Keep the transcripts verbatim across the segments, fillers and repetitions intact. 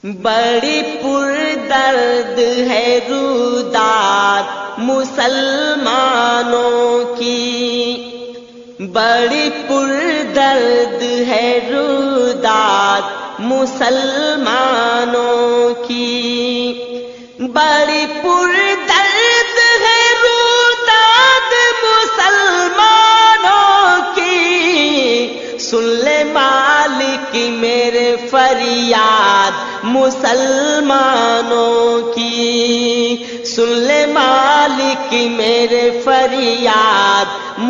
بڑی پردرد ہے رودات مسلمانوں کی، بڑی پردرد ہے رودات مسلمانوں کی، بڑی پردرد ہے رودات مسلمانوں کی، سن لے مالک میرے فریاد مسلمانوں کی، سن لے مالک میرے فریاد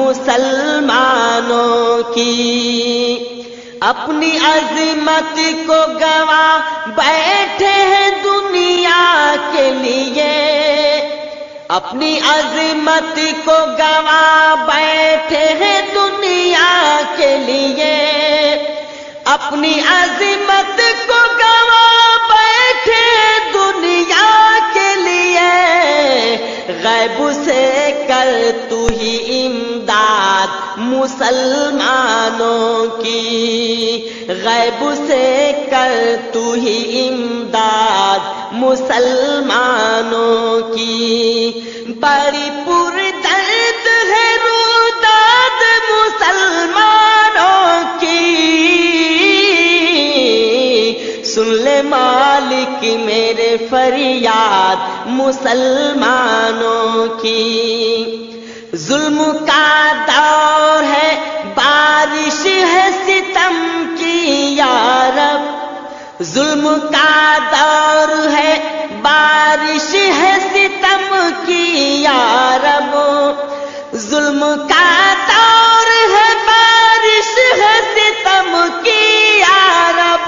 مسلمانوں کی، اپنی عظمت کو گوا بیٹھے ہیں دنیا کے لیے، اپنی عظمت کو گوا بیٹھے ہیں دنیا کے لیے، اپنی عظمت کو گوا بیٹھے دنیا کے لیے، غیب سے کر تو ہی امداد مسلمانوں کی، غیب سے کر تو ہی امداد مسلمانوں کی، بڑی پردرد ہے روداد مسلمانوں کی، سن لے مالک میرے فریاد مسلمانوں کی، ظلم کا دور ہے بارش ہے ستم کی یا رب، ظلم کا دور ہے بارش ہے ستم کی یا رب، ظلم کا دور ہے بارش ہے ستم کی یا رب،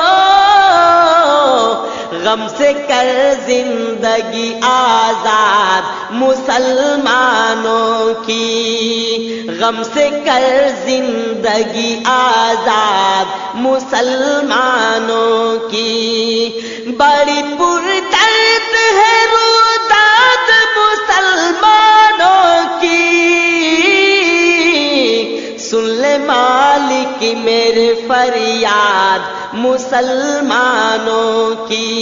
غم سے کر زندگی آزاد مسلمانوں کی، غم سے کر زندگی آزاد مسلمانوں کی، بڑی پردرد ہے روداد مسلمانوں کی، سن لے مالک میرے فریاد مسلمانوں کی،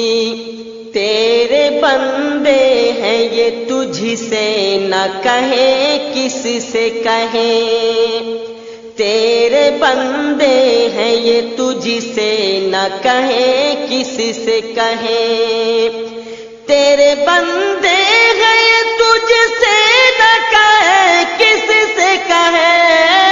تیرے بندے ہیں یہ تجھ سے نہ کہیں کس سے کہیں، تیرے بندے ہیں یہ تجھ سے نہ کہیں کس سے کہیں، تیرے بندے ہیں یہ تجھ سے نہ کہیں کس سے کہیں،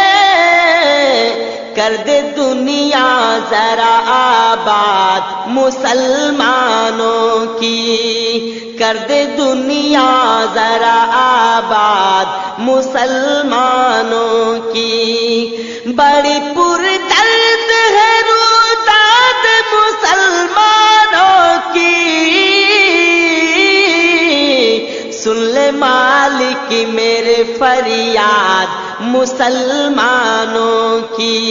کر دے دنیا ذرا آباد مسلمانوں کی، کر دے دنیا ذرا آباد مسلمانوں کی، بڑی پردرد ہے روداد مسلمانوں کی، سن لے مالک میرے فریاد مسلمانوں کی،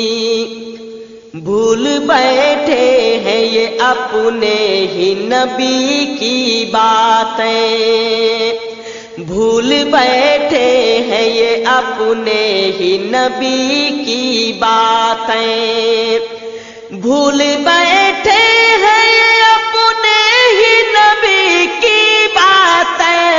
بھول بیٹھے ہیں یہ اپنے ہی نبی کی باتیں، بھول بیٹھے ہیں یہ اپنے ہی نبی کی باتیں، بھول بیٹھے ہیں یہ اپنے ہی نبی کی باتیں،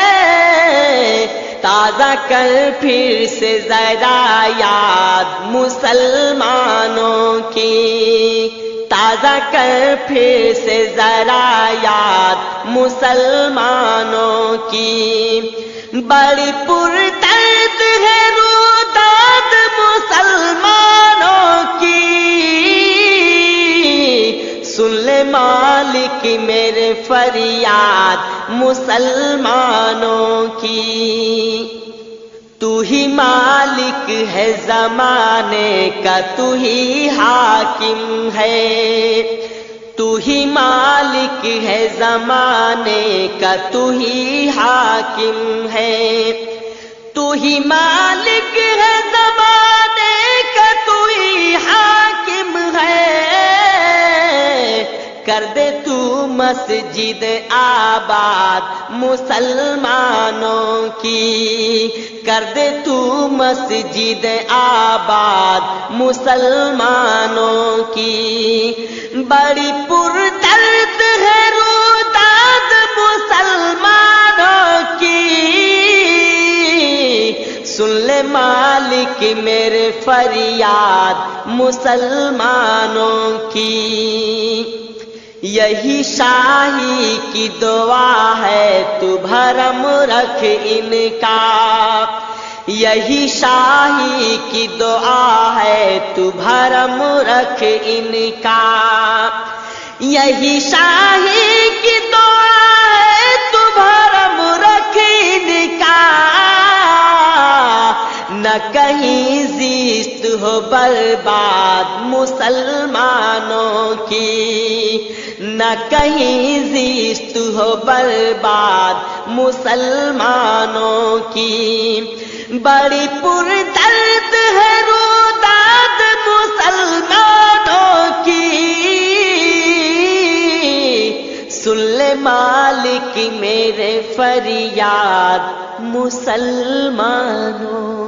تازہ کر پھر سے ذرا یاد مسلمانوں کی، تازہ کر پھر سے ذرا یاد مسلمانوں کی، بڑی پردرد ہے روداد مسلمانوں کی، سن لے مالک میرے فریاد مسلمانوں کی، تو ہی مالک ہے زمانے کا، تو ہی حاکم ہے، تو ہی مالک ہے زمانے کا، تو ہی حاکم ہے، تو ہی مالک ہے زمانے کا، تو ہی حاکم ہے، کر دے تو مسجد آباد مسلمانوں کی، کر دے تو مسجد آباد مسلمانوں کی، بڑی پر مالک میرے فریاد مسلمانوں کی، یہی شاہی کی دعا ہے تو بھرم رکھ ان کا، یہی شاہی کی دعا ہے تو بھرم رکھ ان کا، یہی شاہی کی دعا ہے تو بھرم رکھ ان کا، نہ کہیں زیست ہو برباد مسلمانوں کی، نہ کہیں زیست ہو برباد مسلمانوں کی، بڑی پر درد ہے روداد مسلمانوں کی، سن لے مالک میرے فریاد مسلمانوں